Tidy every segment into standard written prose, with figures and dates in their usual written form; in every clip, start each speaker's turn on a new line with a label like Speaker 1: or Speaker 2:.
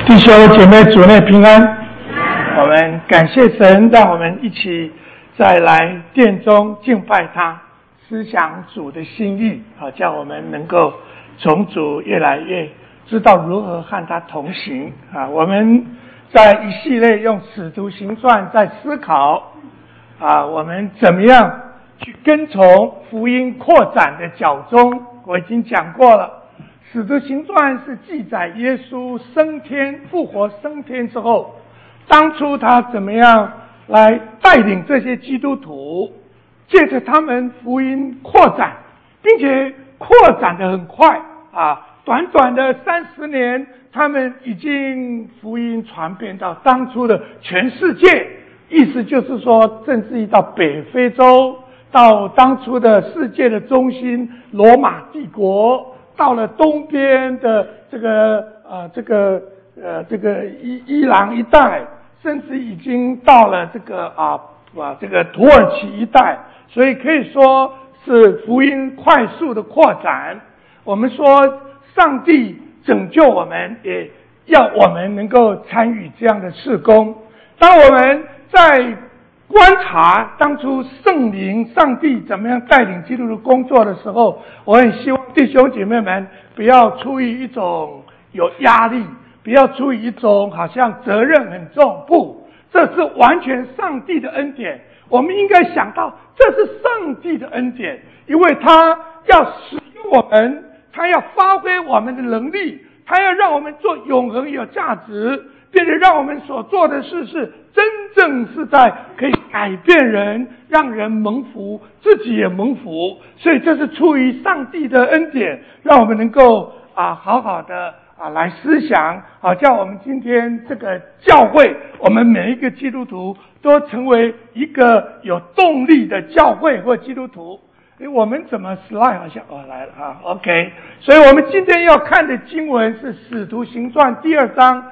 Speaker 1: 弟兄姐妹，主内平安。我们感谢神，让我们一起再来殿中敬拜他，思想主的心意，叫我们能够从主越来越知道如何和他同行。我们在一系列用使徒行传在思考我们怎么样去跟从福音扩展的脚踪。我已经讲过了，使徒行传是记载耶稣升天复活升天之后，当初他怎么样来带领这些基督徒，借着他们福音扩展，并且扩展得很快短短的30年，他们已经福音传遍到当初的全世界，意思就是说，甚至于到北非洲，到当初的世界的中心罗马帝国，到了东边的这个伊朗一带，甚至已经到了这个土耳其一带，所以可以说是福音快速的扩展。我们说上帝拯救我们，也要我们能够参与这样的事工。当我们在观察当初圣灵上帝怎么样带领基督徒工作的时候，我很希望弟兄姐妹们不要出于一种有压力，不要出于一种好像责任很重，不，这是完全上帝的恩典。我们应该想到这是上帝的恩典，因为他要使用我们，他要发挥我们的能力，他要让我们做永恒有价值，并且让我们所做的事是真正是在可以改变人，让人蒙福，自己也蒙福。所以这是出于上帝的恩典，让我们能够好好的来思想叫我们今天这个教会，我们每一个基督徒都成为一个有动力的教会或基督徒。我们怎么 slide 好像来了OK。 所以我们今天要看的经文是使徒行传第2章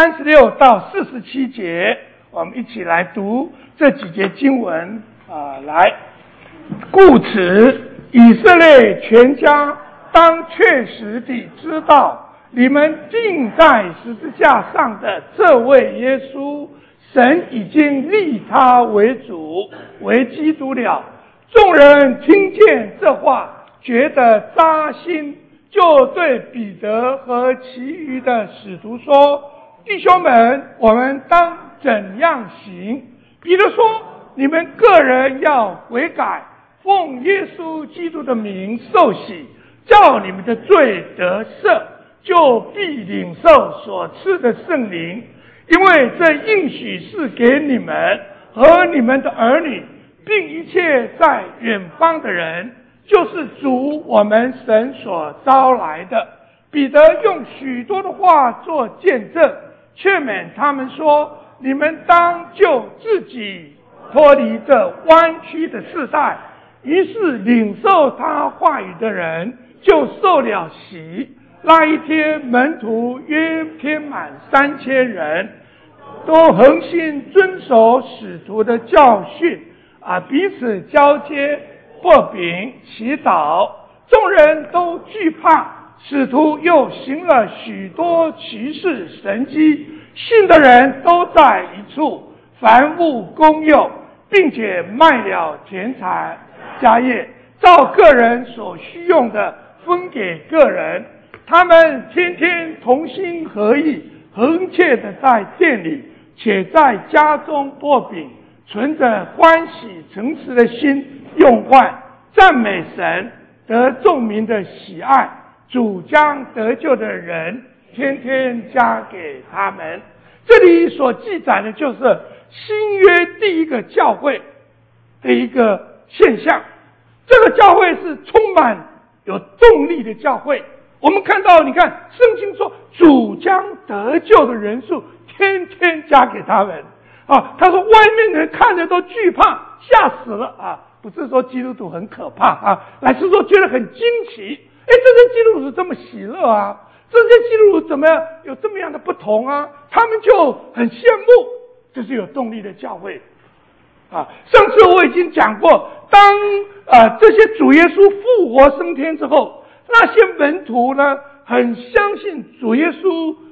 Speaker 1: 36到47节，我们一起来读这几节经文来。故此以色列全家当确实地知道，你们钉在十字架上的这位耶稣，神已经立他为主为基督了。众人听见这话，觉得扎心，就对彼得和其余的使徒说：弟兄们，我们当怎样行？彼得说：你们个人要悔改，奉耶稣基督的名受洗，叫你们的罪得赦，就必领受所赐的圣灵，因为这应许是给你们和你们的儿女，并一切在远方的人，就是主我们神所招来的。彼得用许多的话做见证，劝勉他们说：你们当救自己脱离这弯曲的世代。于是领受他话语的人就受了洗。那一天门徒约添满3000人，都恒心遵守使徒的教训彼此交接擘饼祈祷。众人都惧怕，使徒又行了许多奇事神迹，信的人都在一处，凡物公用，并且卖了田产家业，照个人所需用的分给个人。他们天天同心合意，恒切的在店里，且在家中擘饼，存着欢喜诚实的心用饭，赞美神，得众民的喜爱。主将得救的人天天加给他们。这里所记载的就是新约第一个教会的一个现象。这个教会是充满有动力的教会。我们看到，你看圣经说主将得救的人数天天加给他们他说外面的人看着都惧怕，吓死了不是说基督徒很可怕乃是说觉得很惊奇。这些基督徒这么喜乐这些基督徒怎么样有这么样的不同他们就很羡慕。这是有动力的教会上次我已经讲过，当这些主耶稣复活升天之后，那些门徒呢很相信主耶稣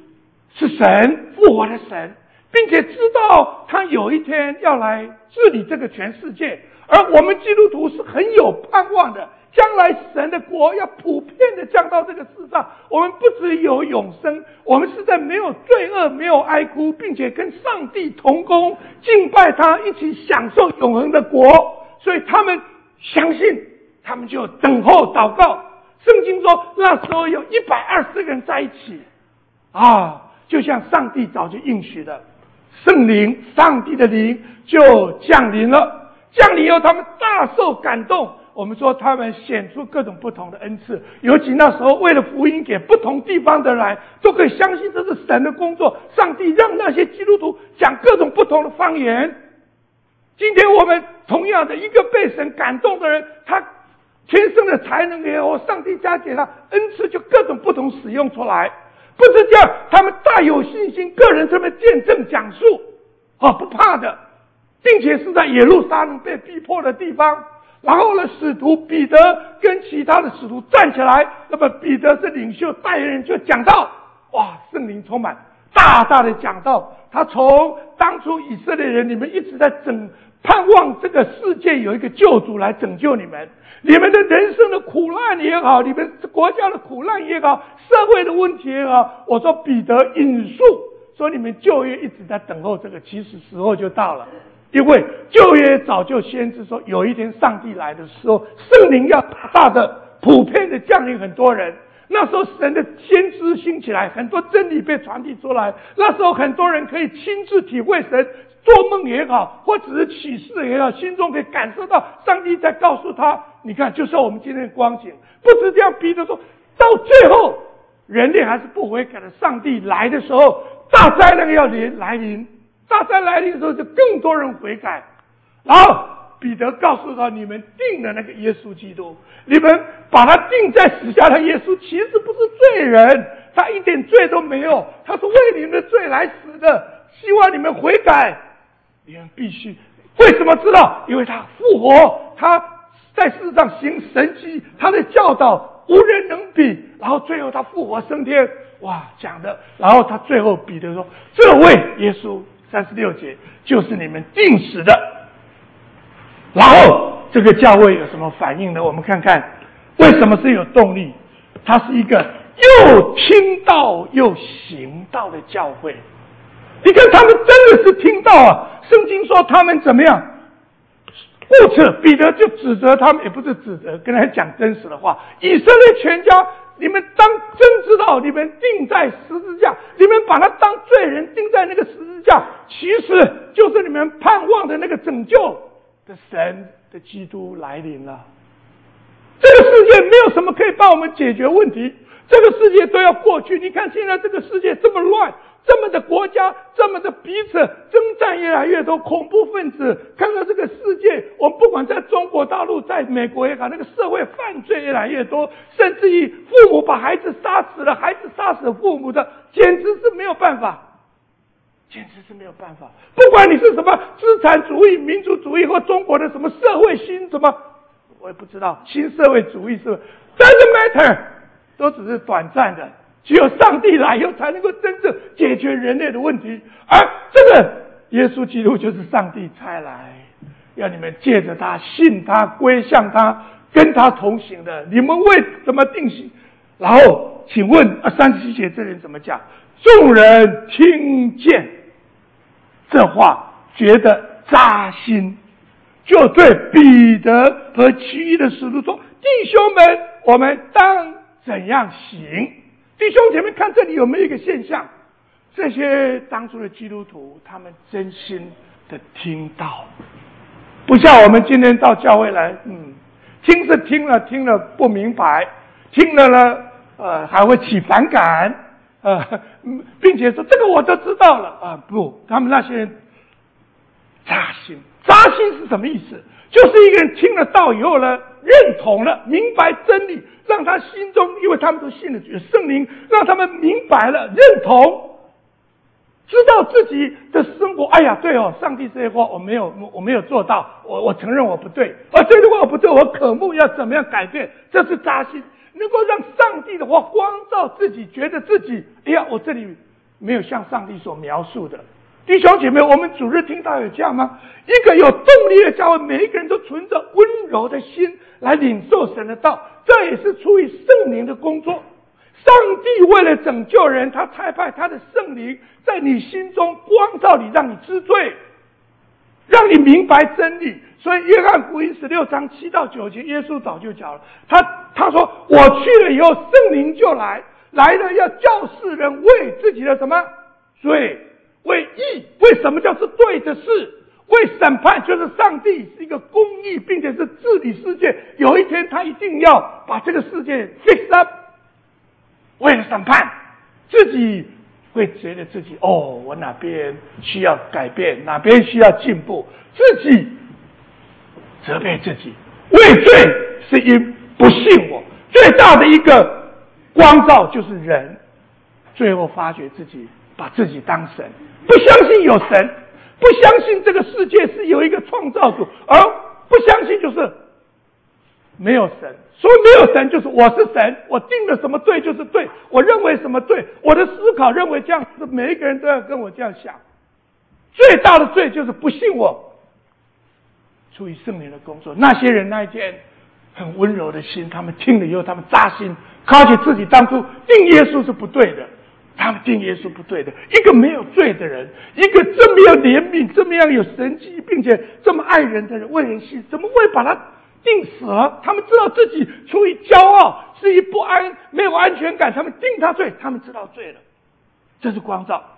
Speaker 1: 是神，复活的神，并且知道他有一天要来治理这个全世界，而我们基督徒是很有盼望的，将来神的国要普遍的降到这个世上，我们不只有永生，我们是在没有罪恶、没有哀哭，并且跟上帝同工，敬拜他，一起享受永恒的国。所以他们相信，他们就等候祷告。圣经说那时候有120个人在一起就像上帝早就应许的，圣灵，上帝的灵就降临了。降临以后他们大受感动，我们说他们显出各种不同的恩赐，尤其那时候为了福音给不同地方的人都可以相信这是神的工作，上帝让那些基督徒讲各种不同的方言。今天我们同样的一个被神感动的人，他天生的才能也好，上帝加给他恩赐就各种不同使用出来。不是这样，他们大有信心，个人这么见证讲述不怕的，并且是在耶路撒冷被逼迫的地方。然后呢，使徒彼得跟其他的使徒站起来，那么彼得是领袖代言人，就讲道，圣灵充满，大大的讲道。他从当初以色列人，你们一直在盼望这个世界有一个救主来拯救你们，你们的人生的苦难也好，你们国家的苦难也好，社会的问题也好，我说彼得引述说，你们旧约一直在等候这个，其实时候就到了。因为旧约早就先知说，有一天上帝来的时候，圣灵要大大的普遍的降临很多人。那时候神的先知兴起来，很多真理被传递出来，那时候很多人可以亲自体会神，做梦也好，或者是启示也好，心中可以感受到上帝在告诉他，你看就是我们今天的光景。不止这样，彼得说到最后人类还是不悔改的，上帝来的时候大灾难要来临，大灾来临的时候就更多人悔改。然后彼得告诉他，你们定了那个耶稣基督，你们把他定在死下的耶稣其实不是罪人，他一点罪都没有，他是为你们的罪来死的，希望你们悔改。你们必须为什么知道？因为他复活，他在世上行神迹，他的教导无人能比，然后最后他复活升天，讲的。然后他最后彼得说，这位耶稣36节就是你们定死的。然后这个教会有什么反应呢？我们看看为什么是有动力。它是一个又听道又行道的教会。你看他们真的是听道圣经说他们怎么样？故此彼得就指责他们，也不是指责，跟他讲真实的话。以色列全家，你们当真知道，你们钉在十字架，你们把他当罪人钉在那个十字架，其实就是你们盼望的那个拯救的神的基督来临了。这个世界没有什么可以帮我们解决问题，这个世界都要过去。你看现在这个世界这么乱，这么的国家，这么的彼此征战越来越多，恐怖分子，看到这个世界，我们不管在中国大陆，在美国也好，那个社会犯罪越来越多，甚至于父母把孩子杀死了，孩子杀死父母的，简直是没有办法。不管你是什么资产主义、民族主义，或中国的什么社会新什么，我也不知道，新社会主义是不是 doesn't matter， 都只是短暂的，只有上帝来以后才能够真正解决人类的问题。而这个耶稣基督就是上帝差来，要你们借着他信他，归向他，跟他同行的。你们为怎么定性？然后请问37节这人怎么讲？众人听见这话，觉得扎心，就对彼得和其余的使徒说，弟兄们，我们当怎样行？弟兄姐妹，看这里有没有一个现象？这些当初的基督徒，他们真心的听到，不像我们今天到教会来，听是听了不明白，听了呢，还会起反感，并且说这个我都知道了不，他们那些人扎心是什么意思？就是一个人听了道以后呢，认同了，明白真理，让他心中，因为他们都信了圣灵，让他们明白了，认同，知道自己的生活，对上帝这些话我没有做到，我承认我不对，这句话我不对，我渴慕要怎么样改变，这是扎心，能够让上帝的话光照自己，觉得自己我这里没有像上帝所描述的。弟兄姐妹，我们主日听到有这样吗？一个有动力的教会，每一个人都存着温柔的心来领受神的道，这也是出于圣灵的工作。上帝为了拯救人，他差派他的圣灵在你心中光照你，让你知罪，让你明白真理。所以约翰福音16章7到9节，耶稣早就讲了，他说我去了以后，圣灵就来了，要叫世人为自己的什么罪，为义，为什么叫是对的事，为审判，就是上帝是一个公义，并且是治理世界，有一天他一定要把这个世界 fix up， 为了审判，自己会觉得自己我哪边需要改变，哪边需要进步，自己责备自己，畏罪是因不信我。最大的一个光照就是人最后发觉自己把自己当神，不相信有神，不相信这个世界是有一个创造主，而不相信就是没有神。所以没有神就是我是神，我定了什么对就是对，我认为什么对，我的思考认为这样，每一个人都要跟我这样想。最大的罪就是不信我。出于圣灵的工作，那些人那一天很温柔的心，他们听了以后，他们扎心，靠起自己当初定耶稣是不对的，他们定耶稣不对的。一个没有罪的人，一个这么有怜悯，这么样有神迹，并且这么爱人的人，为人心，怎么会把他定死了？他们知道自己出于骄傲，是于不安，没有安全感，他们定他罪，他们知道罪了。这是光照。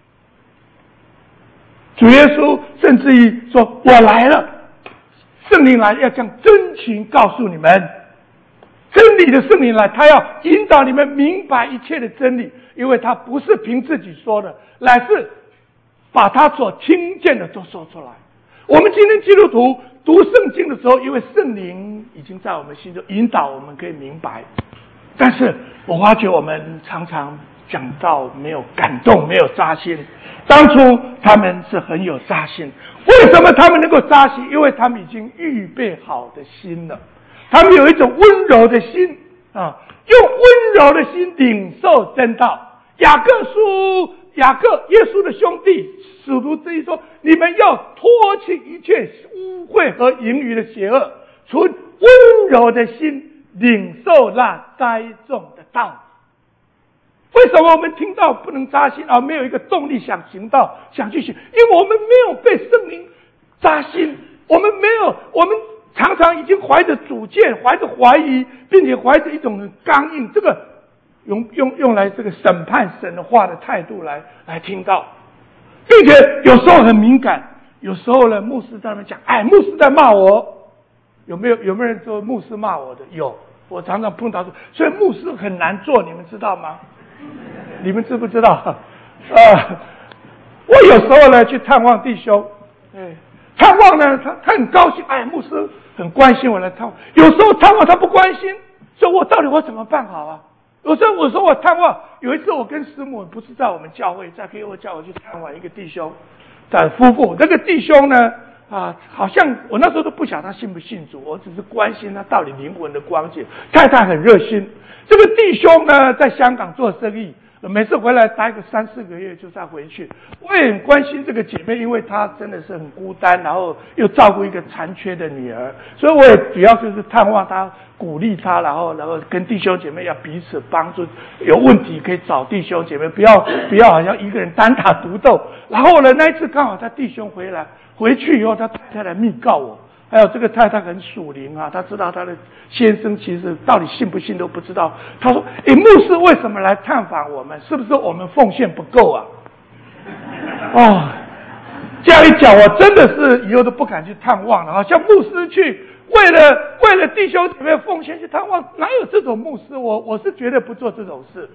Speaker 1: 主耶稣甚至于说：“我来了。”圣灵来要将真情告诉你们，真理的圣灵来，他要引导你们明白一切的真理，因为他不是凭自己说的，乃是把他所听见的都说出来。我们今天基督徒读圣经的时候，因为圣灵已经在我们心中引导，我们可以明白。但是我发觉我们常常讲到没有感动，没有扎心。当初他们是很有扎心，为什么他们能够扎心？因为他们已经预备好的心了，他们有一种温柔的心啊，用温柔的心领受真道。雅各耶稣的兄弟使徒之一说：你们要脱去一切污秽和淫余的邪恶，存温柔的心领受那栽种的道。为什么我们听到不能扎心，而没有一个动力想行道，想去行？因为我们没有被圣灵扎心，我们常常已经怀着主见，怀着怀疑，并且怀着一种刚硬，这个用来这个审判神的话的态度来听到，并且有时候很敏感，有时候呢，牧师在那边讲，牧师在骂我，有没有人说牧师骂我的？有，我常常碰到，所以牧师很难做，你们知道吗？你们知不知道？我有时候呢去探望弟兄，探望呢他很高兴，牧师很关心我来探望。有时候探望他不关心，所以我到底我怎么办好啊？有时候我说我探望，有一次我跟师母不是在我们教会，在给我叫我去探望一个弟兄的夫妇，那个弟兄呢好像我那时候都不晓得他信不信主，我只是关心他到底灵魂的光景。太太很热心，这个弟兄呢在香港做生意，每次回来待个3-4个月就再回去。我也很关心这个姐妹，因为她真的是很孤单，然后又照顾一个残缺的女儿，所以我也主要就是探望她，鼓励她，然后跟弟兄姐妹要彼此帮助，有问题可以找弟兄姐妹，不要好像一个人单打独斗。然后呢，那一次刚好他弟兄回去以后，他太太来密告我。还有这个太太很属灵啊，她知道她的先生其实到底信不信都不知道。她说：牧师为什么来探访我们？是不是我们奉献不够啊？这样一讲，我真的是以后都不敢去探望了。好像牧师去为了弟兄姐妹奉献去探望，哪有这种牧师？我是绝对不做这种事。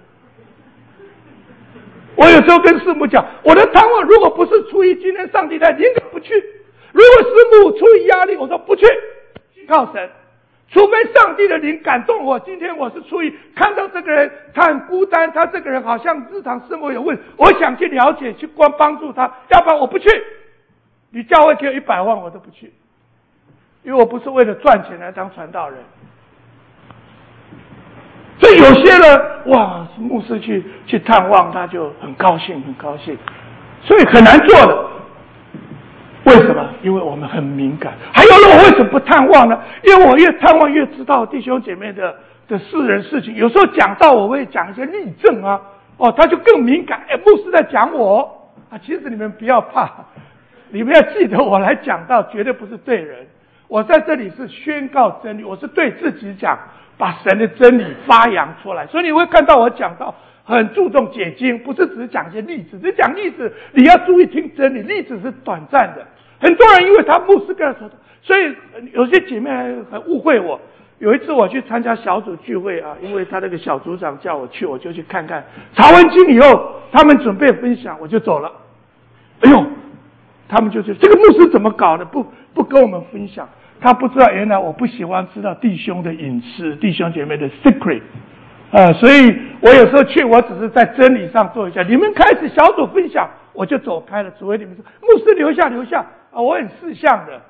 Speaker 1: 我有时候跟师母讲，我的探望如果不是出于今天上帝在，宁可不去。如果师母出于压力，我说不去，靠神。除非上帝的灵感动我，今天我是出于看到这个人他很孤单，他这个人好像日常生活有问，我想去了解，去帮助他，要不然我不去。你教会给我100万我都不去，因为我不是为了赚钱来当传道人。所以有些人哇，牧师去探望，他就很高兴，很高兴，所以很难做的。为什么？因为我们很敏感。还有人，我为什么不探望呢？因为我越探望越知道弟兄姐妹的私人事情。有时候讲到我会讲一些例证啊，他就更敏感。牧师在讲我啊，其实你们不要怕，你们要记得我来讲道绝对不是对人，我在这里是宣告真理，我是对自己讲，把神的真理发扬出来。所以你会看到我讲到很注重解经，不是只是讲一些例子，只讲例子你要注意听真理，例子是短暂的。很多人因为他牧师跟他说，所以有些姐妹很误会我。有一次我去参加小组聚会啊，因为他那个小组长叫我去，我就去看看。查完经以后，他们准备分享，我就走了。哎呦，他们就说这个牧师怎么搞的，不跟我们分享。他不知道原来我不喜欢知道弟兄的隐私，弟兄姐妹的 secret。所以我有时候去，我只是在真理上做一下。你们开始小组分享，我就走开了。除非你们说牧师留下啊，我很识相的，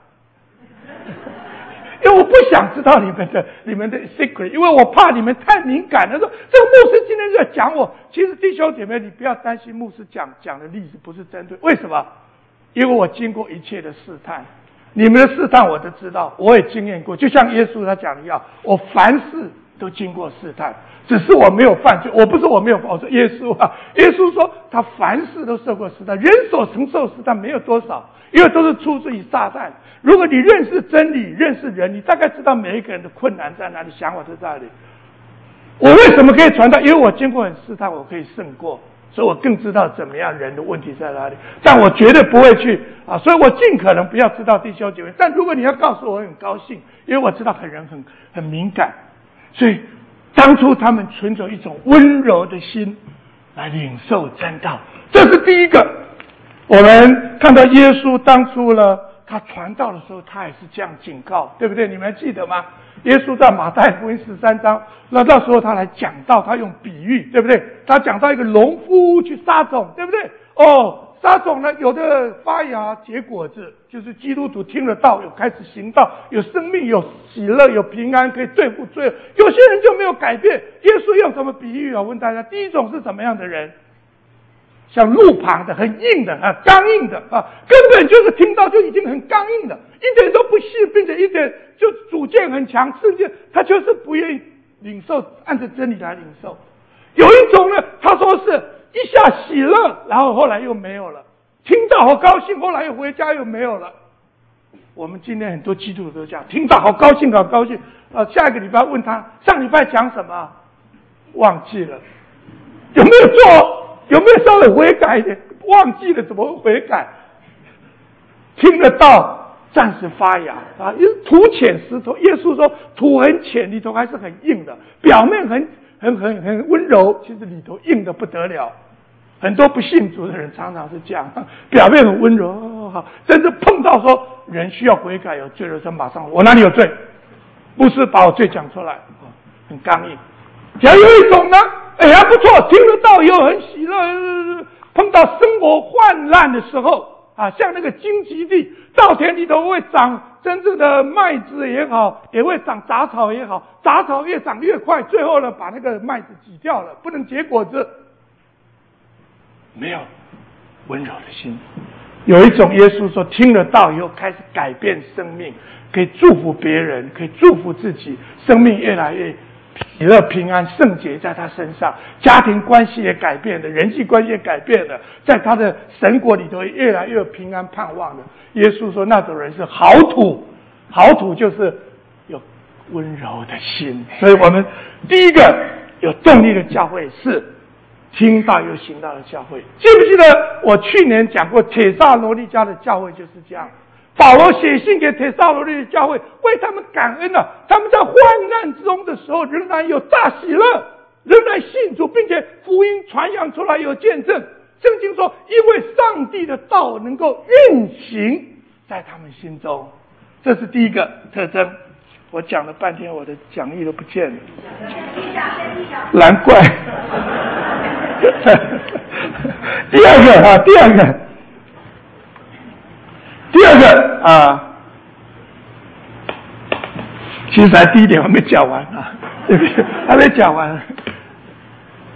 Speaker 1: 因为我不想知道你们的 secret， 因为我怕你们太敏感了。说这个牧师今天在讲我，其实弟兄姐妹，你不要担心牧师讲的例子不是针对。为什么？因为我经过一切的试探，你们的试探我都知道，我也经验过。就像耶稣他讲的一样，我凡事都经过试探，只是我没有犯罪。我不是我没有，我说耶稣啊，耶稣说他凡事都受过试探，人所承受试探没有多少，因为都是出自于撒旦。如果你认识真理，认识人，你大概知道每一个人的困难在哪里，想法在哪里。我为什么可以传道？因为我经过很试探，我可以胜过，所以我更知道怎么样人的问题在哪里。但我绝对不会去所以我尽可能不要知道弟兄姐妹。但如果你要告诉我，我很高兴，因为我知道人很敏感。所以当初他们存着一种温柔的心来领受真道，这是第一个。我们看到耶稣当初呢，他传道的时候，他也是这样警告，对不对？你们还记得吗？耶稣在马太福音13章，那时候他来讲道，他用比喻，对不对？他讲到一个农夫去撒种，对不对？撒种呢，有的发芽结果子，就是基督徒听了道，有开始行道，有生命，有喜乐，有平安，可以对付罪恶。有些人就没有改变。耶稣用什么比喻啊？问大家，第一种是什么样的人？像路旁的，很硬的刚硬的根本就是听到就已经很刚硬的，一点都不信，并且一点就主见很强，甚至他就是不愿意领受，按着真理来领受。有一种呢，他说是一下喜乐，然后后来又没有了，听到好高兴，后来又回家又没有了。我们今天很多基督徒都这样，听到好高兴好高兴下一个礼拜问他上礼拜讲什么，忘记了，有没有做？有没有稍微悔改一点？忘记了怎么悔改？听得到暂时发芽土浅石头。耶稣说土很浅，里头还是很硬的，表面很温柔，其实里头硬的不得了。很多不信主的人常常是这样，表面很温柔真正碰到说人需要悔改有罪的时候，马上我哪里有罪？牧师把我罪讲出来很刚硬。还有一种呢，还不错，听得到又很喜乐。碰到生活患难的时候像那个荆棘地，稻田里头会长真正的麦子也好，也会长杂草也好，杂草越长越快，最后呢把那个麦子挤掉了，不能结果子。没有温柔的心。有一种耶稣说听了道以后开始改变生命，可以祝福别人，可以祝福自己，生命越来越喜乐平安圣洁在他身上，家庭关系也改变了，人际关系也改变了，在他的神国里头越来越平安盼望了。耶稣说那种人是好土，好土就是有温柔的心。所以我们第一个有动力的教会是听到又行道的教会。记不记得我去年讲过帖撒罗尼迦的教会就是这样，保罗写信给帖撒罗尼迦教会，为他们感恩他们在患难之中的时候仍然有大喜乐，仍然信主，并且福音传扬出来有见证。圣经说因为上帝的道能够运行在他们心中，这是第一个特征。我讲了半天，我的讲义都不见了，难怪。第二个其实第一点还没讲完对不对？还没讲完。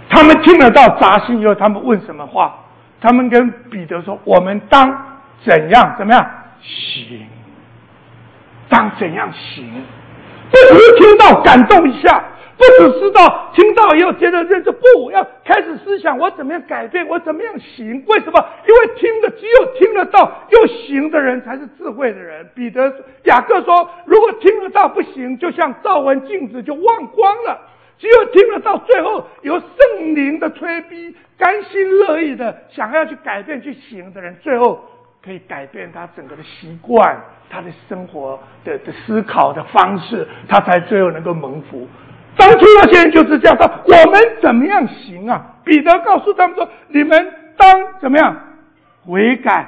Speaker 1: 他们听得到扎心以后，他们问什么话？他们跟彼得说：“我们当怎样行？当怎样行？”不只是听到感动一下，不只是听到以后觉得认识，不要开始思想我怎么样改变，我怎么样行？为什么？因为只有听得到又行的人才是智慧的人。雅各说，如果听得到不行，就像照完镜子就忘光了。只有听得到，最后有圣灵的催逼，甘心乐意的想要去改变去行的人，最后可以改变他整个的习惯，他的生活的思考的方式，他才最后能够蒙福。当初那些人就是这样说：我们怎么样行啊？彼得告诉他们说：你们当怎么样悔改，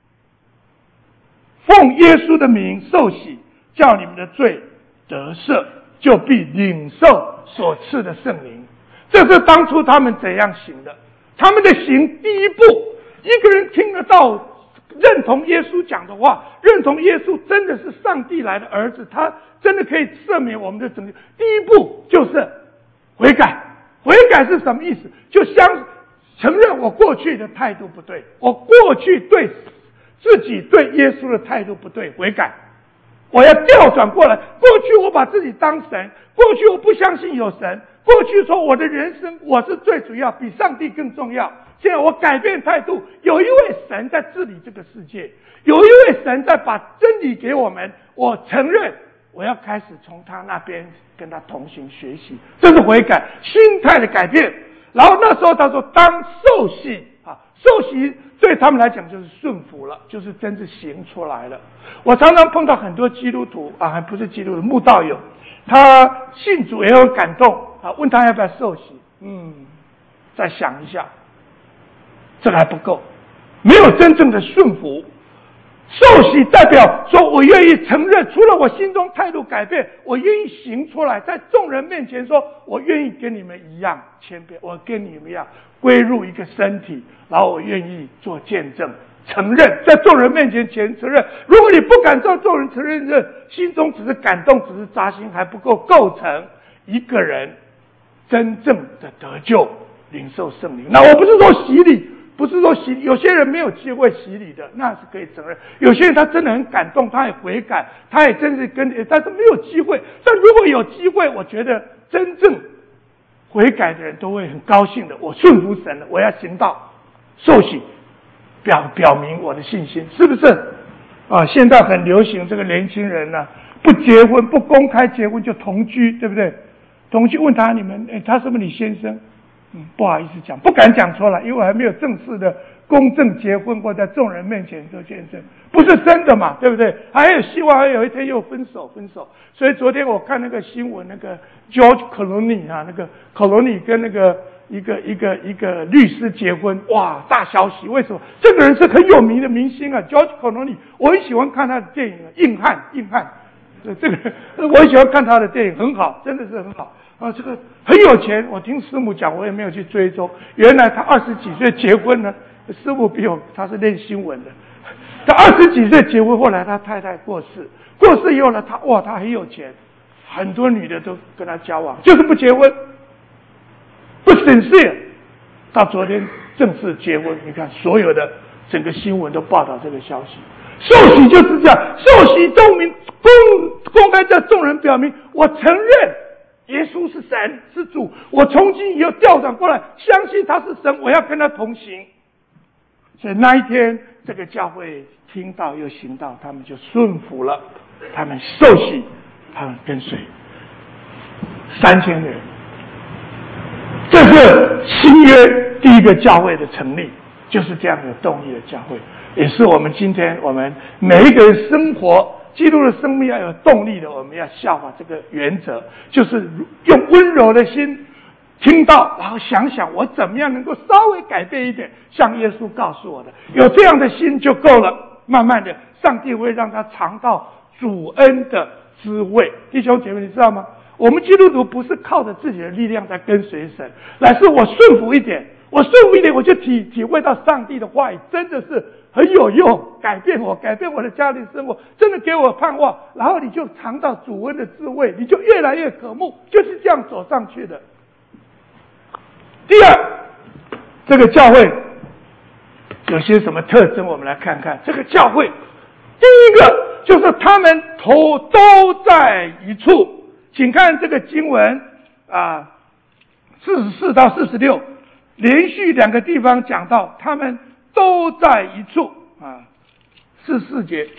Speaker 1: 奉耶稣的名受洗，叫你们的罪得赦，就必领受所赐的圣灵。这是当初他们怎样行的。他们的行第一步，一个人听得到认同耶稣讲的话，认同耶稣真的是上帝来的儿子，他真的可以赦免我们的拯救。第一步就是悔改。悔改是什么意思？就承认我过去的态度不对，我过去对自己对耶稣的态度不对，悔改。我要调转过来，过去我把自己当神，过去我不相信有神，过去说我的人生我是最主要，比上帝更重要。现在我改变态度，有一位神在治理这个世界，有一位神在把真理给我们，我承认我要开始从他那边跟他同行学习，这是悔改，心态的改变。然后那时候他说当受洗啊，受洗对他们来讲就是顺服了，就是真正行出来了。我常常碰到很多基督徒啊，还不是基督徒，慕道友，他信主也很感动啊，问他要不要受洗，再想一下，这个还不够，没有真正的顺服。受洗代表说我愿意承认，除了我心中态度改变，我愿意行出来，在众人面前说我愿意跟你们一样谦卑，我跟你们一样归入一个身体，然后我愿意做见证，承认，在众人面前承认。如果你不敢在众人承认，心中只是感动，只是扎心，还不够构成一个人真正的得救，领受圣灵。那我不是说洗礼，不是说有些人没有机会洗礼的，那是可以承认。有些人他真的很感动，他也悔改，他也真是但是没有机会。但如果有机会，我觉得真正悔改的人都会很高兴的。我顺服神了，我要行道，受洗，表明我的信心，是不是？啊，现在很流行这个年轻人呢，不结婚，不公开结婚就同居，对不对？同居问他他是不是你先生？不好意思讲，不敢讲出来，因为我还没有正式的公证结婚或在众人面前做见证，不是真的嘛，对不对？还有希望有一天又分手。所以昨天我看那个新闻，那个 George Clooney 啊，那个 Clooney 跟那个一个律师结婚，哇，大消息！为什么？这个人是很有名的明星啊 ，George Clooney， 我很喜欢看他的电影，硬汉。这个我很喜欢看他的电影，很好，真的是很好。这个很有钱，我听师母讲，我也没有去追踪。原来他20几岁结婚呢，师母比我，他是练新闻的。他20几岁结婚，后来他太太过世以后呢，他很有钱，很多女的都跟他交往，就是不结婚，不sincere。到昨天正式结婚，你看所有的整个新闻都报道这个消息。受洗就是这样，受洗证明公开在众人表明，我承认耶稣是神是主，我从今以后调转过来，相信他是神，我要跟他同行。所以那一天，这个教会听到又行道，他们就顺服了，他们受洗，他们跟随3000人。这是新约第一个教会的成立，就是这样有动力的教会，也是我们今天我们每一个人生活基督的生命要有动力的，我们要效法这个原则，就是用温柔的心听到，然后想想我怎么样能够稍微改变一点，像耶稣告诉我的，有这样的心就够了。慢慢的，上帝会让他尝到主恩的滋味。弟兄姐妹，你知道吗？我们基督徒不是靠着自己的力量在跟随神，乃是我顺服一点，我就体会到上帝的话语真的是很有用，改变我的家庭生活，真的给我盼望，然后你就尝到主恩的滋味，你就越来越渴慕，就是这样走上去的。 第二，这个教会有些什么特征？我们来看看这个教会。第一个就是他们头都在一处，请看这个经文44到46，连续两个地方讲到他们都在一处44节，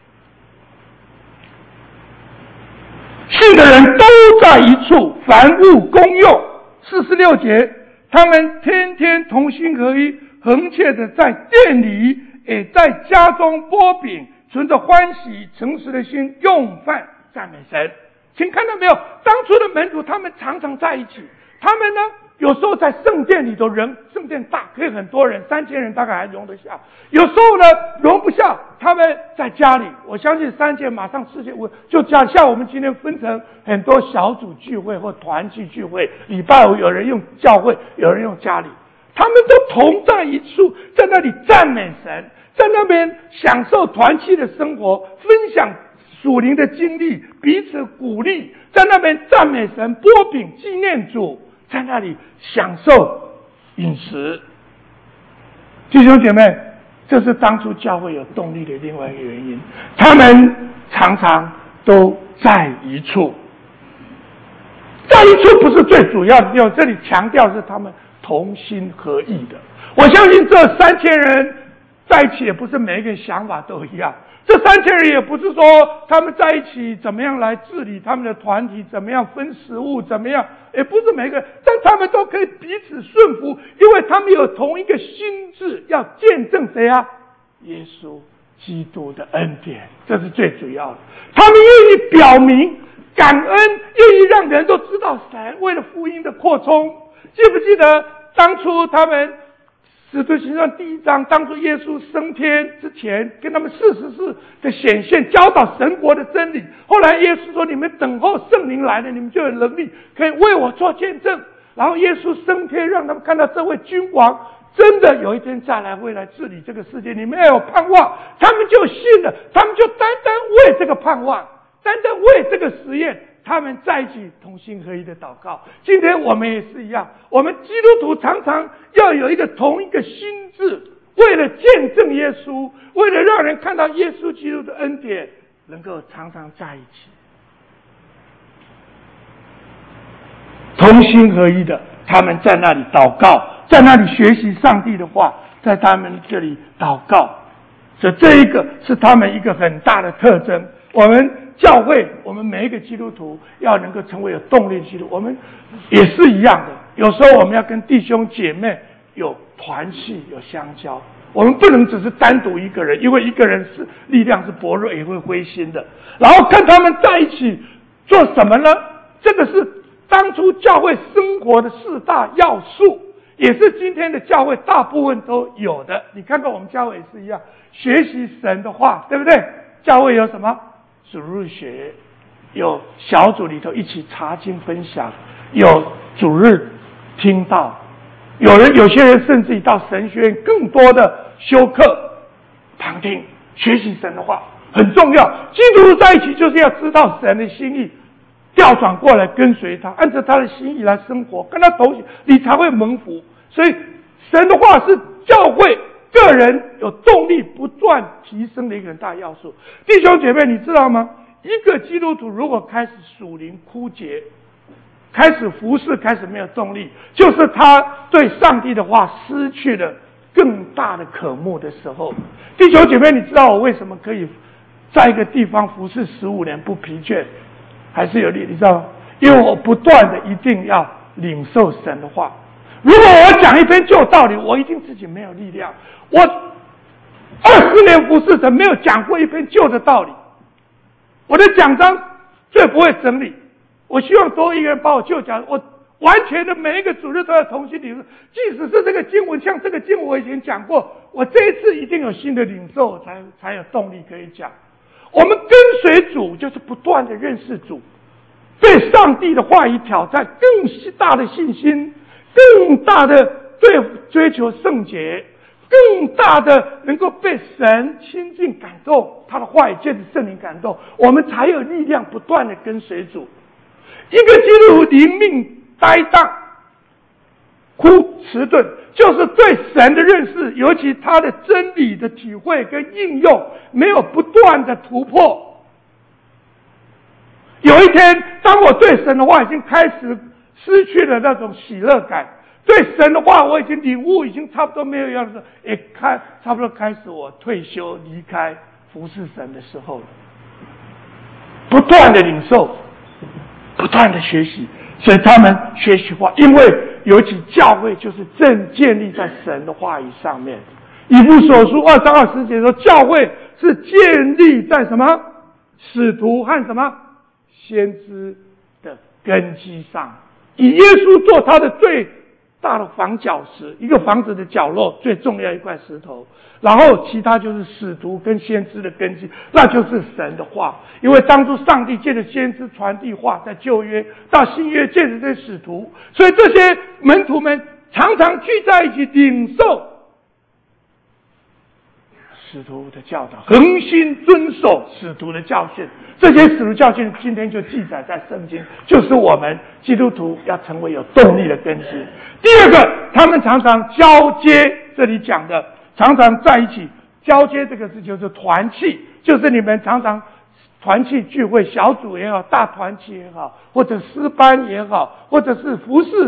Speaker 1: 信的人都在一处，凡物公用。46节，他们天天同心合一，恒切的在店里，也在家中擘饼，存着欢喜诚实的心用饭赞美神。请看到没有？当初的门徒他们常常在一起，他们呢有时候在圣殿里头，圣殿大，可以很多人，3000人大概还容得下。有时候呢容不下，他们在家里。我相信3000马上4000，就像我们今天分成很多小组聚会或团契聚会，礼拜五有人用教会，有人用家里，他们都同在一处，在那里赞美神，在那边享受团契的生活，分享属灵的经历，彼此鼓励，在那边赞美神，擘饼纪念主，在那里享受饮食。弟兄姐妹，这是当初教会有动力的另外一个原因，他们常常都在一处。在一处不是最主要的，这里强调是他们同心合意的。我相信这3000人在一起也不是每一个人想法都一样，这3000人也不是说他们在一起怎么样来治理他们的团体，怎么样分食物，怎么样，也不是每个人，但他们都可以彼此顺服，因为他们有同一个心志，要见证谁啊？耶稣基督的恩典，这是最主要的。他们愿意表明感恩，愿意让人都知道神，为了福音的扩充。记不记得当初他们使徒行传第1章，当初耶稣升天之前，跟他们44的显现，教导神国的真理。后来耶稣说：“你们等候圣灵来了，你们就有能力可以为我做见证。”然后耶稣升天，让他们看到这位君王真的有一天再来，会来治理这个世界。你们要有盼望，他们就信了，他们就单单为这个盼望，单单为这个实验，他们在一起同心合一的祷告。今天我们也是一样，我们基督徒常常要有一个同一个心志，为了见证耶稣，为了让人看到耶稣基督的恩典，能够常常在一起，同心合一的。他们在那里祷告，在那里学习上帝的话，在他们这里祷告，所以这一个是他们一个很大的特征。我们教会，我们每一个基督徒要能够成为有动力的基督徒，我们也是一样的。有时候我们要跟弟兄姐妹有团契，有相交，我们不能只是单独一个人，因为一个人是力量是薄弱，也会灰心的。然后看他们在一起做什么呢？这个是当初教会生活的4大要素，也是今天的教会大部分都有的。你看看我们教会也是一样，学习神的话，对不对？教会有什么？主日学，有小组里头一起查经分享，有主日听道，有些人甚至于到神学院更多的修课旁听，学习神的话很重要。基督徒在一起就是要知道神的心意，调转过来跟随他，按照他的心意来生活，跟他同行，你才会蒙福。所以神的话是教会个人有动力不断提升的一个很大要素。弟兄姐妹，你知道吗？一个基督徒如果开始属灵枯竭，开始服侍，开始没有动力，就是他对上帝的话失去了更大的渴慕的时候。弟兄姐妹，你知道我为什么可以在一个地方服侍15年不疲倦，还是有力？你知道吗？因为我不断的一定要领受神的话。如果我讲一篇旧道理，我一定自己没有力量。我20年服侍神，没有讲过一篇旧的道理，我的讲章最不会整理。我希望多一个人把我旧讲，我完全的每一个主日都要重新领受。即使是这个经文，像这个经文我以前讲过，我这一次一定有新的领受，才有动力可以讲。我们跟随主，就是不断的认识主，对上帝的话语挑战，更大的信心，更大的对追求圣洁，更大的能够被神亲近感动，他的话语借着圣灵感动，我们才有力量不断的跟随主。一个基督徒灵命呆荡， 迟钝，就是对神的认识，尤其他的真理的体会跟应用，没有不断的突破。有一天，当我对神的话已经开始失去了那种喜乐感，对神的话我已经领悟，已经差不多没有样子，差不多开始我退休离开服侍神的时候了。不断的领受，不断的学习，所以他们学习话，因为尤其教会就是正建立在神的话语上面。以弗所书2章20节说，教会是建立在什么？使徒和什么？先知的根基上，以耶稣做他的最大的房角石，一个房子的角落最重要一块石头，然后其他就是使徒跟先知的根基，那就是神的话。因为当初上帝借着先知传递话，在旧约到新约借着这些使徒，所以这些门徒们常常聚在一起领受使徒的教导，恒心遵守使徒的教训。这些使徒教训今天就记载在圣经，就是我们基督徒要成为有动力的根基。第二个，他们常常交接，这里讲的常常在一起。交接这个字就是团契，就是你们常常团契聚会，小组也好，大团契也好，或者诗班也好，或者是服侍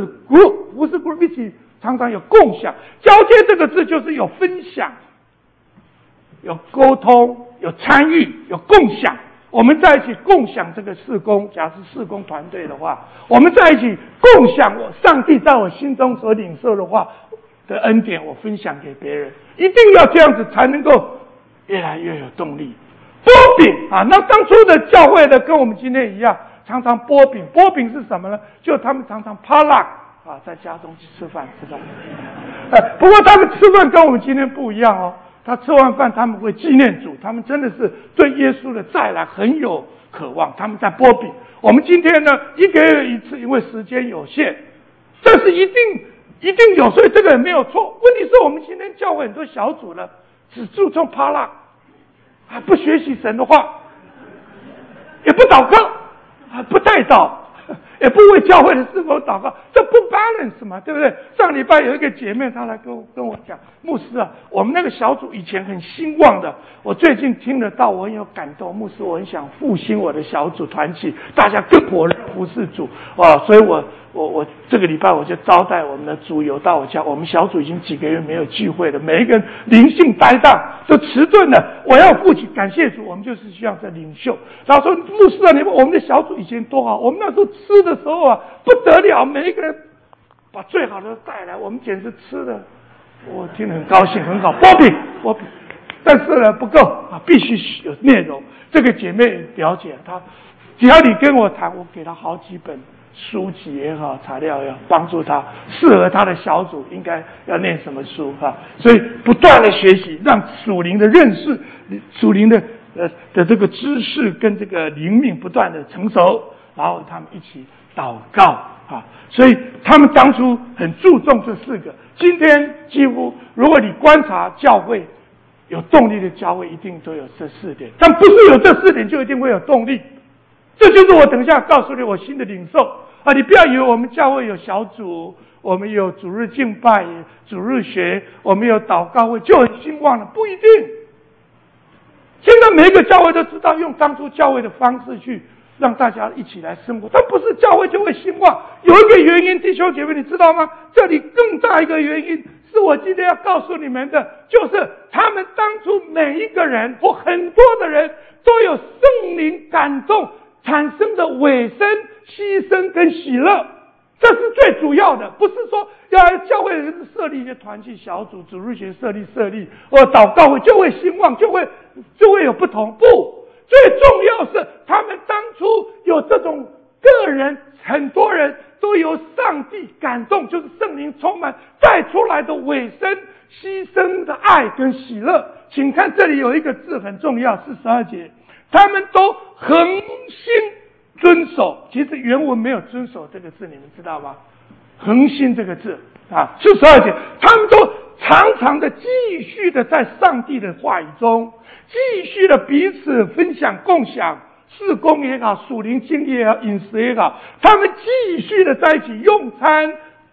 Speaker 1: group 一起常常有共享。交接这个字就是有分享，有沟通，有参与，有共享。我们在一起共享这个事工，假如是事工团队的话，我们在一起共享我上帝在我心中所领受的话的恩典，我分享给别人，一定要这样子才能够越来越有动力。波饼啊，那当初的教会的跟我们今天一样，常常波饼。波饼是什么呢？就他们常常趴浪啊，在家中去吃饭。不过他们吃饭跟我们今天不一样哦。他吃完饭他们会纪念主，他们真的是对耶稣的再来很有渴望，他们在波饼。我们今天呢，1个月一次，因为时间有限，但是一定有，所以这个也没有错。问题是我们今天教会很多小组呢，只注重趴浪，还不学习神的话，也不祷告，还不代祷，也不为教会的事奉祷告，这不 balance 嘛，对不对？上礼拜有一个姐妹，她来跟我讲，牧师啊，我们那个小组以前很兴旺的，我最近听得到，我很有感动，牧师，我很想复兴我的小组团契，大家更火热服侍主啊，所以我这个礼拜我就招待我们的组友到我家，我们小组已经几个月没有聚会了，每一个人灵性呆荡都迟钝了，我要负起感谢主，我们就是需要这领袖。然后说，牧师啊，我们的小组以前多好，我们那时候吃的时候啊不得了，每一个人把最好的带来，我们简直吃的我听得很高兴，很好。波饼，但是呢不够啊，必须有内容。这个姐妹了解她，只要你跟我谈，我给她好几本书籍也好，材料要帮助他适合他的小组应该要念什么书哈，所以不断的学习，让属灵的认识、属灵的这个知识跟这个灵命不断的成熟，然后他们一起祷告啊，所以他们当初很注重这4个。今天几乎如果你观察教会有动力的教会，一定都有这4点，但不是有这4点就一定会有动力。这就是我等一下告诉你我新的领受啊！你不要以为我们教会有小组，我们有主日敬拜、主日学，我们有祷告会就很兴旺了，不一定。现在每一个教会都知道用当初教会的方式去让大家一起来生活，但不是教会就会兴旺。有一个原因，弟兄姐妹，你知道吗？这里更大一个原因是我今天要告诉你们的，就是他们当初每一个人或很多的人都有圣灵感动产生的委身、牺牲跟喜乐，这是最主要的。不是说要教会设立一些团契小组、主日学设立，或祷告会就会兴旺，就会有不同。不，最重要是他们当初有这种个人，很多人都由上帝感动，就是圣灵充满带出来的委身、牺牲的爱跟喜乐。请看这里有一个字很重要，42节。他们都恒心遵守，其实原文没有遵守这个字，你们知道吗？恒心这个字啊，42节，他们都常常的继续的在上帝的话语中，继续的彼此分享共享，事工也好，属灵经历也好，饮食也好，他们继续的在一起用餐、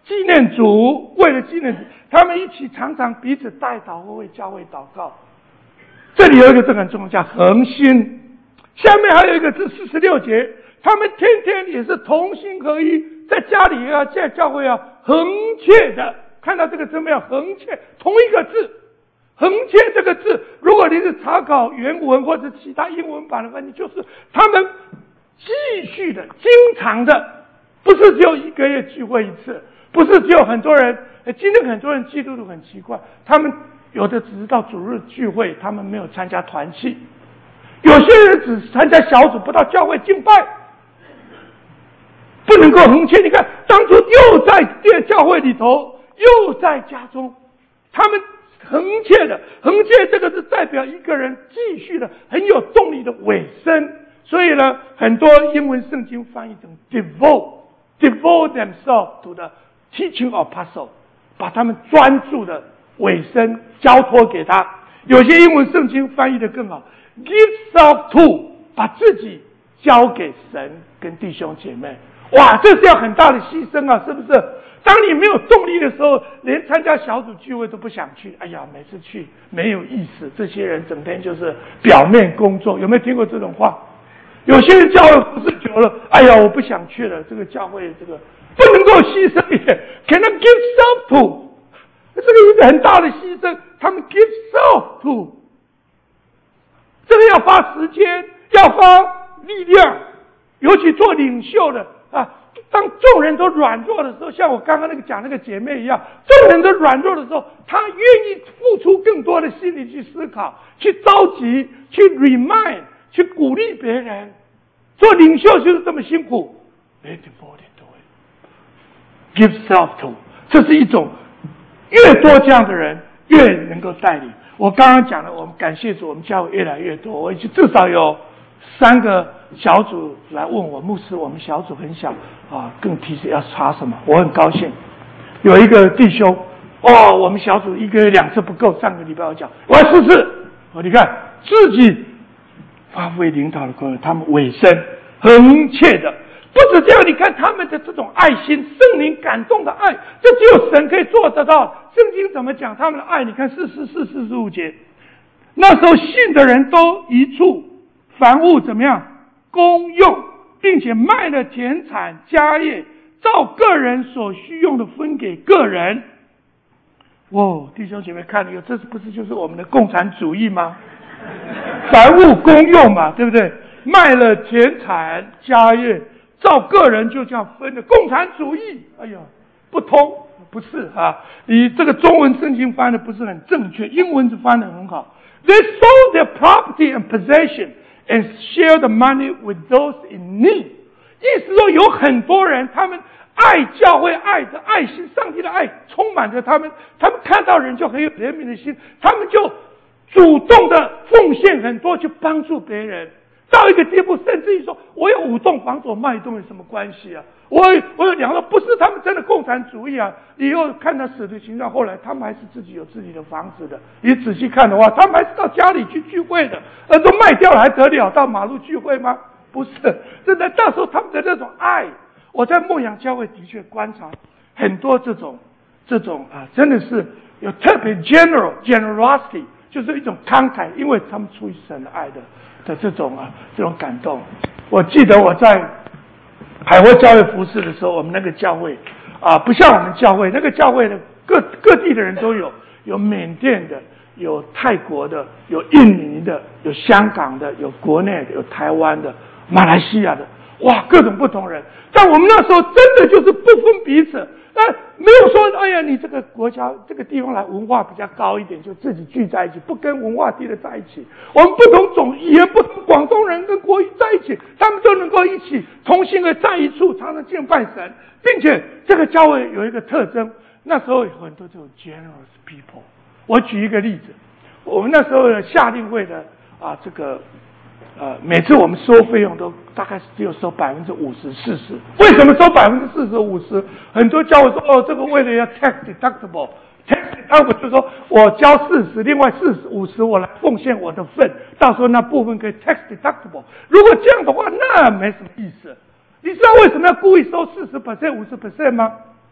Speaker 1: 纪念主，为了纪念主，他们一起常常彼此代祷，为教会祷告。这里有一个字很重要，叫恒心。下面还有一个字46节，他们天天也是同心合一，在家里在教会恒切的。看到这个字没有？恒切，同一个字。恒切这个字，如果你是查考原文或者其他英文版的话，你就是他们继续的、经常的，不是只有1个月聚会一次，不是只有很多人。今天很多人基督徒很奇怪，他们有的只是到主日聚会，他们没有参加团契；有些人只参加小组，不到教会敬拜，不能够恒切。你看，当初又在教会里头，又在家中，他们恒切的，恒切这个是代表一个人继续的很有动力的尾声。所以呢，很多英文圣经翻译成 devote themselves to the teaching apostle， 把他们专注的尾声交托给他。有些英文圣经翻译的更好 ，give self to， 把自己交给神跟弟兄姐妹。哇，这是要很大的牺牲啊，是不是？当你没有动力的时候，连参加小组聚会都不想去。哎呀，每次去没有意思，这些人整天就是表面工作。有没有听过这种话？有些人教会服侍久了，哎呀，我不想去了。这个教会这个不能够牺牲一点 ，cannot give self to， 这个一个很大的牺牲。他们 give self to， 这个要花时间，要花力量，尤其做领袖的啊。当众人都软弱的时候，像我刚刚讲那个姐妹一样，众人都软弱的时候，她愿意付出更多的心力去思考，去召集，去 remind， 去鼓励别人。做领袖就是这么辛苦。Be devoted to it. Give self to， 这是一种越多这样的人越能够带领。我刚刚讲了，我们感谢主，我们教会越来越多，我至少有3个小组来问我，牧师，我们小组很小更提示要查什么？我很高兴。有一个弟兄，我们小组1个月2次不够。上个礼拜我讲，我要4次。你看自己发挥领导的功能，他们委身恒切的。不止这样，你看他们的这种爱心，圣灵感动的爱，这只有神可以做得到。圣经怎么讲他们的爱？你看44、45节，那时候信的人都一处，凡物怎么样？公用，并且卖了田产家业，照个人所需用的分给个人。弟兄姐妹看了，这不是就是我们的共产主义吗？凡物公用嘛，对不对？卖了田产家业，照个人就这样分的。共产主义，哎呀，不通，不是啊！你这个中文圣经翻的不是很正确，英文是翻的很好。They sold their property and possession。And share the money with those in need。 意思说，有很多人，他们爱教会，爱的爱心，上帝的爱充满着他们。他们看到人就很有怜悯的心，他们就主动的奉献很多去帮助别人。到一个地步，甚至于说，我有5栋房子，我卖1栋有什么关系啊？我有2栋，不是他们真的共产主义啊！你又看他使徒行传，后来他们还是自己有自己的房子的。你仔细看的话，他们还是到家里去聚会的，都卖掉了还得了？到马路聚会吗？不是，真的，那时候他们的那种爱，我在牧养教会的确观察很多这种真的是有特别 generosity， 就是一种慷慨，因为他们出于神的爱的这种感动。我记得我在海外教会服侍的时候，我们那个教会不像我们教会，那个教会的各地的人都有，有缅甸的，有泰国的，有印尼的，有香港的，有国内的，有台湾的，马来西亚的，哇，各种不同人。但我们那时候真的就是不分彼此，没有说哎呀，你这个国家这个地方来文化比较高一点，就自己聚在一起，不跟文化低的在一起。我们不同种语言不同，广东人跟国语在一起，他们都能够一起同心的在一处，常常敬拜神，并且这个教会有一个特征，那时候有很多这种 generous people。我举一个例子，我们那时候的夏令会的每次我们收费用都大概只有收50%、40%。为什么收40%、50%？很多教会说这个为了要 tax deductible。tax deductible 就是说我交40%，另外50%我来奉献我的份，到时候那部分可以 tax deductible。如果这样的话，那没什么意思。你知道为什么要故意收40%、50% 吗？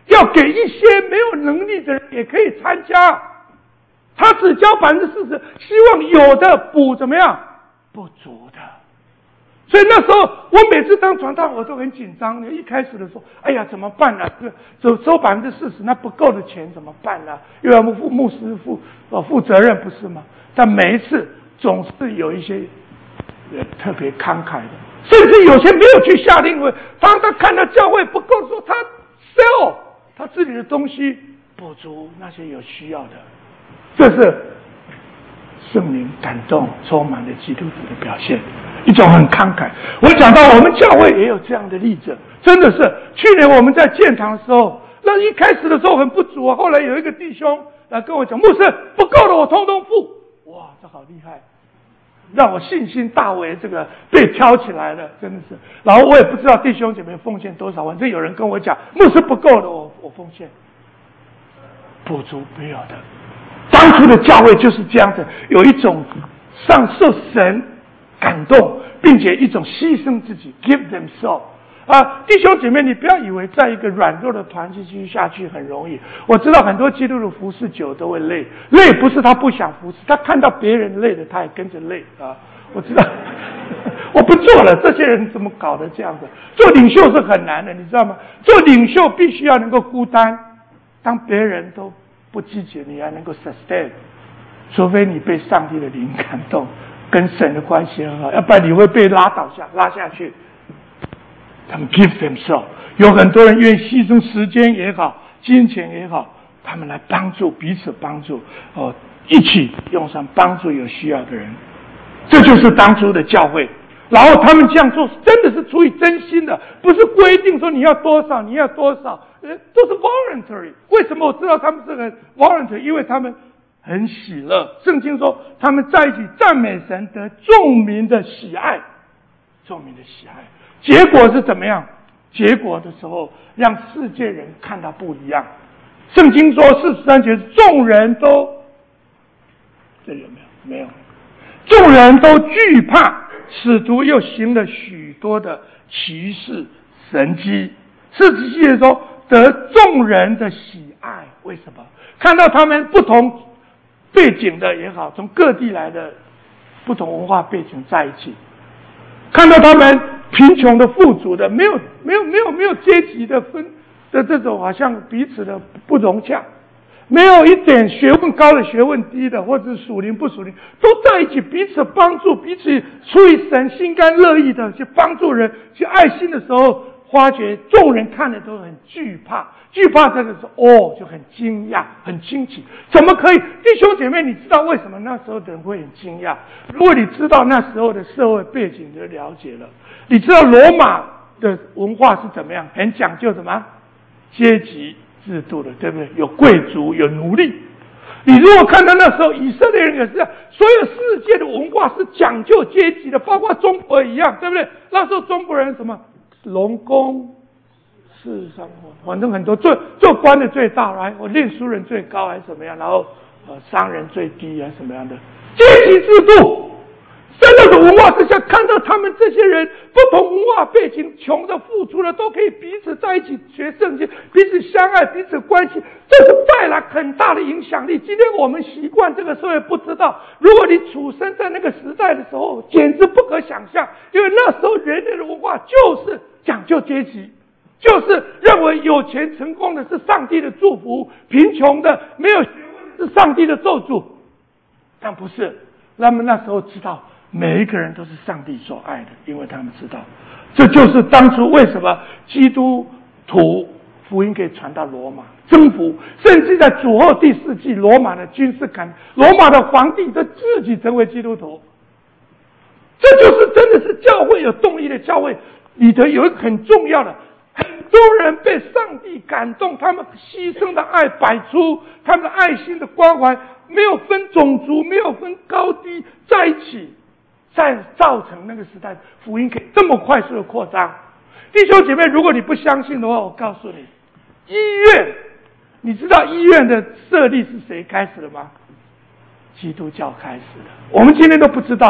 Speaker 1: 要给一些没有能力的人也可以参加。他只交40%，希望有的补怎么样？不足的。所以那时候我每次当传道我都很紧张的，一开始的时候，哎呀怎么办呢？收40%，那不够的钱怎么办呢？又要牧师负责任，不是吗？但每一次总是有一些人特别慷慨的，甚至有些没有去下令，当他看到教会不够的时候，他 sell 他自己的东西补足那些有需要的。这是圣灵感动充满了基督徒的表现，一种很慷慨。我讲到我们教会也有这样的例子，真的是去年我们在建堂的时候，那一开始的时候很不足，后来有一个弟兄来跟我讲，牧师不够了，我通通付。哇，这好厉害，让我信心大为，这个被挑起来了，真的是。然后我也不知道弟兄姐妹奉献多少，反正有人跟我讲，牧师不够了，我奉献，补足没有的。当初的教会就是这样子，有一种受神感动，并且一种牺牲自己 ，give themselves。弟兄姐妹，你不要以为在一个软弱的团体继续下去很容易。我知道很多基督徒服侍久都会累，累不是他不想服侍，他看到别人累了，他也跟着累啊。我知道，我不做了，这些人怎么搞得这样子？做领袖是很难的，你知道吗？做领袖必须要能够孤单，当别人都不积极，你还能够 sustain， 除非你被上帝的灵感动，跟神的关系很好，要不然你会被拉下去。他们 give themselves， 有很多人愿意牺牲时间也好，金钱也好，他们来帮助彼此帮助，一起用上帮助有需要的人。这就是当初的教会。然后他们这样做真的是出于真心的，不是规定说你要多少，都是 voluntary。为什么我知道他们是很 voluntary？ 因为他们很喜乐。圣经说他们在一起赞美神，得众民的喜爱。众民的喜爱，结果是怎么样？结果的时候让世界人看到不一样。圣经说43节，众人都，这里有没有？没有。众人都惧怕，使徒又行了许多的奇事神迹。47节说得众人的喜爱，为什么？看到他们不同背景的也好，从各地来的不同文化背景在一起，看到他们贫穷的富足的，没有阶级的分的这种好像彼此的不融洽，没有一点学问高的学问低的，或者是属灵不属灵，都在一起彼此帮助，彼此出于神心甘乐意的去帮助人，去爱心的时候，发觉众人看了都很惧怕这个时候就很惊讶很惊奇，怎么可以？弟兄姐妹，你知道为什么那时候的人会很惊讶？如果你知道那时候的社会背景，就了解了。你知道罗马的文化是怎么样？很讲究什么阶级制度的，对不对？有贵族有奴隶。你如果看到那时候以色列人也是这样，所有世界的文化是讲究阶级的，包括中国一样，对不对？那时候中国人什么农工士商，反正很多做官的最大，来我念书人最高还是怎么样，然后商人最低还是什么样的阶级制度。在那种文化之下，看到他们这些人不同文化背景，穷的富足的都可以彼此在一起学圣经，彼此相爱，彼此关系，这是带来很大的影响力。今天我们习惯这个社会不知道，如果你处身在那个时代的时候，简直不可想象。因为那时候人类的文化就是讲究阶级，就是认为有钱成功的是上帝的祝福，贫穷的没有学问是上帝的咒诅。但不是，他们那时候知道每一个人都是上帝所爱的，因为他们知道，这就是当初为什么基督徒福音可以传到罗马，征服，甚至在主后第4纪，罗马的军事罗马的皇帝都自己成为基督徒。这就是真的是教会有动力的教会里头有一个很重要的，很多人被上帝感动，他们牺牲的爱摆出，他们的爱心的关怀，没有分种族，没有分高低，在一起，再造成那个时代福音可以这么快速的扩张。弟兄姐妹，如果你不相信的话，我告诉你，医院，你知道医院的设立是谁开始的吗？基督教开始的，我们今天都不知道。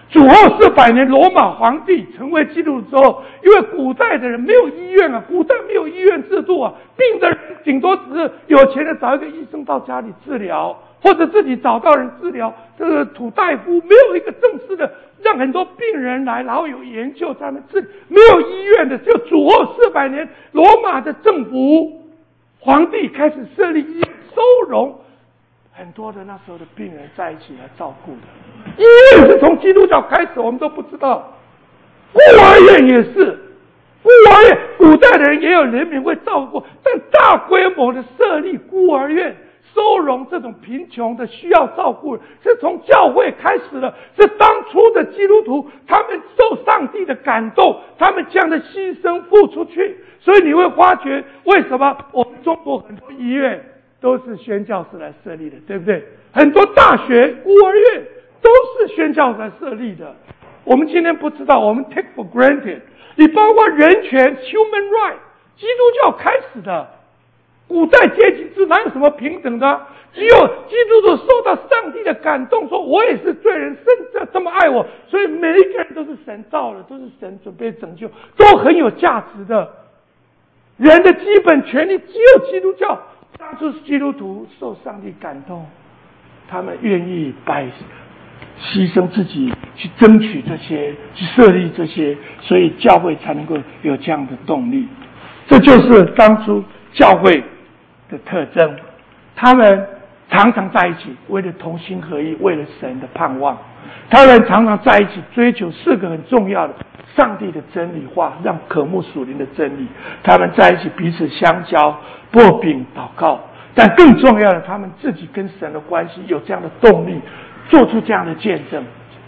Speaker 1: 主后400年罗马皇帝成为基督徒之后，因为古代的人没有医院啊，古代没有医院制度啊，病的人顶多只是有钱的找一个医生到家里治疗，或者自己找到人治疗，这个土大夫没有一个正式的让很多病人来，然后有研究他们治，没有医院的，只有主后400年罗马的政府皇帝开始设立医院，收容很多的那时候的病人在一起来照顾的。医院是从基督教开始，我们都不知道。孤儿院也是，孤儿院古代的人也有人民会照顾，但大规模的设立孤儿院，收容这种贫穷的需要照顾，是从教会开始的，是当初的基督徒，他们受上帝的感动，他们这样的牺牲付出去，所以你会发觉为什么我们中国很多医院都是宣教士来设立的，对不对？很多大学、孤儿院都是宣教士来设立的。我们今天不知道，我们 take for granted。你包括人权 human right， 基督教开始的。古代阶级制哪有什么平等的？只有基督徒受到上帝的感动，说我也是罪人，神这么爱我，所以每一个人都是神造的，都是神准备拯救，都很有价值的。人的基本权利只有基督教，当初基督徒受上帝感动，他们愿意牺牲自己去争取这些，去设立这些，所以教会才能够有这样的动力。这就是当初教会的特征，他们常常在一起，为了同心合一，为了神的盼望。他们常常在一起追求4个很重要的上帝的真理化，让渴慕属灵的真理。他们在一起彼此相交，擘饼祷告，但更重要的，他们自己跟神的关系有这样的动力，做出这样的见证。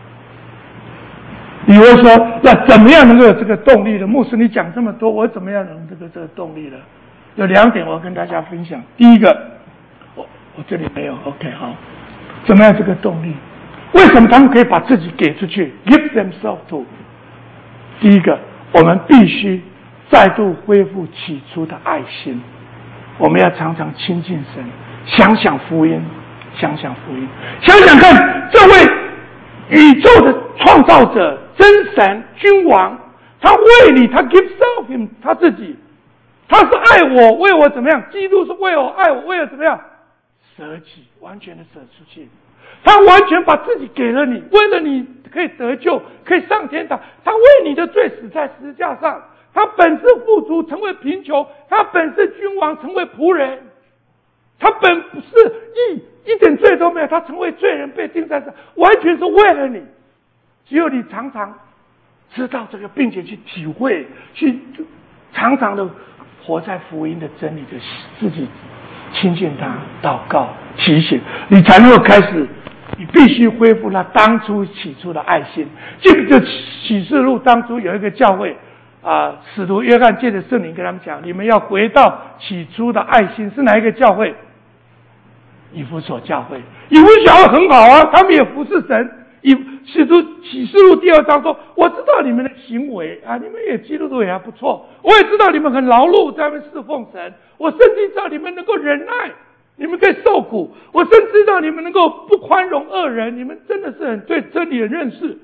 Speaker 1: 你会说，那怎么样能够有这个动力呢？牧师，你讲这么多，我怎么样能有这个动力呢？有2点我要跟大家分享。第一个，我这里没有 OK 好，怎么样这个动力？为什么他们可以把自己给出去 give themselves to？ 第一个，我们必须再度恢复起初的爱心，我们要常常亲近神，想想福音，想想福音，想想看这位宇宙的创造者真神君王，他为你，他 give self him， 他自己，他是爱我，为我怎么样？基督是为我爱我，为了怎么样？舍己，完全的舍出去。他完全把自己给了你，为了你可以得救，可以上天堂。他为你的罪死在十字架上，他本是富足，成为贫穷；他本是君王，成为仆人。他本不是一点罪都没有，他成为罪人被钉在上，完全是为了你。只有你常常知道这个，并且去体会，去常常的活在福音的真理的自己亲近他，祷告提醒，你才能够开始，你必须恢复他当初起初的爱心。这个启示录当初有一个教会使徒约翰借着圣灵跟他们讲，你们要回到起初的爱心。是哪一个教会？以弗所教会。以弗所教会很好啊，他们也服侍神。启示录第2章说，我知道你们的行为你们也基督徒也还不错，我也知道你们很劳碌在那边侍奉神，我甚至知道你们能够忍耐，你们可以受苦，我甚至知道你们能够不宽容恶人，你们真的是很对真理的认识。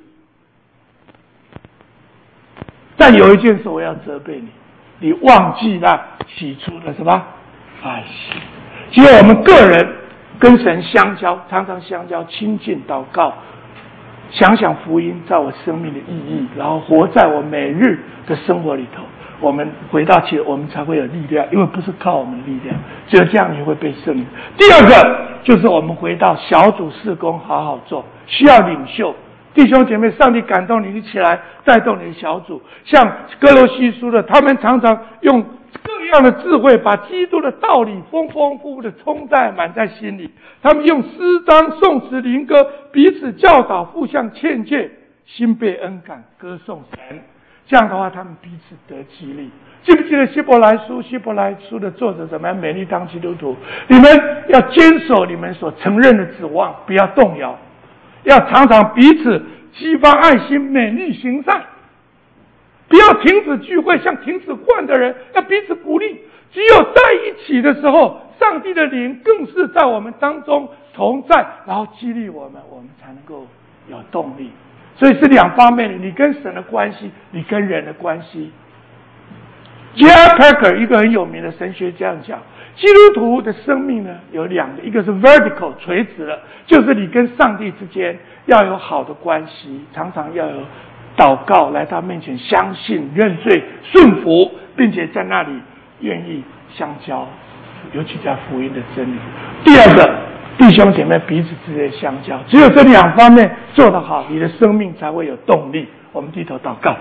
Speaker 1: 但有一件事我要责备你，你忘记了起初的什么爱心。只有我们个人跟神相交，常常相交，亲近祷告，想想福音在我生命的意义，然后活在我每日的生活里头，我们回到起，我们才会有力量，因为不是靠我们的力量，只有这样你会被圣灵。第2个就是我们回到小组事工好好做，需要领袖。弟兄姐妹，上帝感动你起来带动你的小组，像哥罗西书的，他们常常用各样的智慧把基督的道理丰丰富富的充在满在心里，他们用诗章颂词灵歌彼此教导，互相劝诫，心被恩感，歌颂神。这样的话他们彼此得激励。记不记得希伯来书的作者怎么样勉励当基督徒？你们要坚守你们所承认的指望，不要动摇，要常常彼此激发爱心，勉励行善，不要停止聚会，像停止惯的人，要彼此鼓励。只有在一起的时候，上帝的灵更是在我们当中同在，然后激励我们，我们才能够有动力。 所以是两方面的，你跟神的关系，你跟人的关系。J.I. Packer 一个很有名的神学这样讲，基督徒的生命呢有两个，一个是 vertical 垂直的，就是你跟上帝之间要有好的关系，常常要有祷告来他面前相信、认罪、顺服，并且在那里愿意相交，尤其在福音的真理。第二个，弟兄姐妹彼此之间相交，只有这两方面做得好，你的生命才会有动力。我们低头祷告。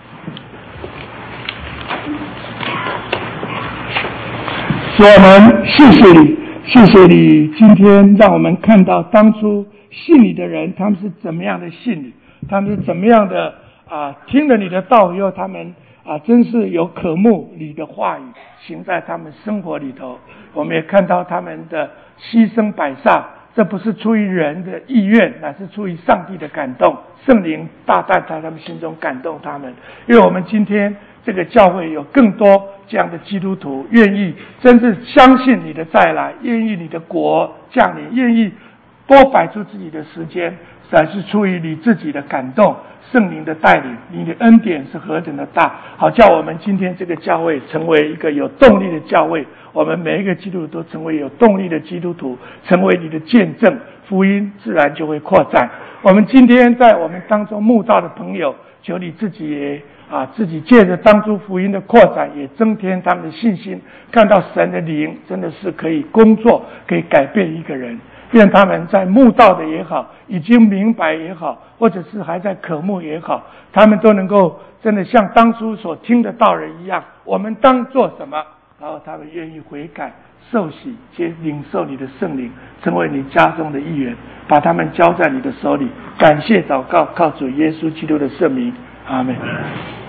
Speaker 1: 主，我们谢谢你，谢谢你今天让我们看到当初信你的人，他们是怎么样的信你，他们是怎么样的听了你的道以后，他们真是有渴慕你的话语行在他们生活里头。我们也看到他们的牺牲摆上，这不是出于人的意愿，乃是出于上帝的感动，圣灵大大在他们心中感动他们。因为我们今天这个教会有更多这样的基督徒，愿意真正相信你的再来，愿意你的国降临，愿意多摆出自己的时间，乃是出于你自己的感动，圣灵的带领，你的恩典是何等的大，好叫我们今天这个教会成为一个有动力的教会，我们每一个基督徒都成为有动力的基督徒，成为你的见证，福音自然就会扩展。我们今天在我们当中慕道的朋友，求你自己也自己借着当初福音的扩展，也增添他们的信心，看到神的灵真的是可以工作，可以改变一个人。愿他们在慕道的也好，已经明白也好，或者是还在渴慕也好，他们都能够真的像当初所听的道人一样，我们当做什么，然后他们愿意悔改受洗，领受你的圣灵，成为你家中的一员，把他们交在你的手里。感谢祷告，靠主耶稣基督的圣名，阿们。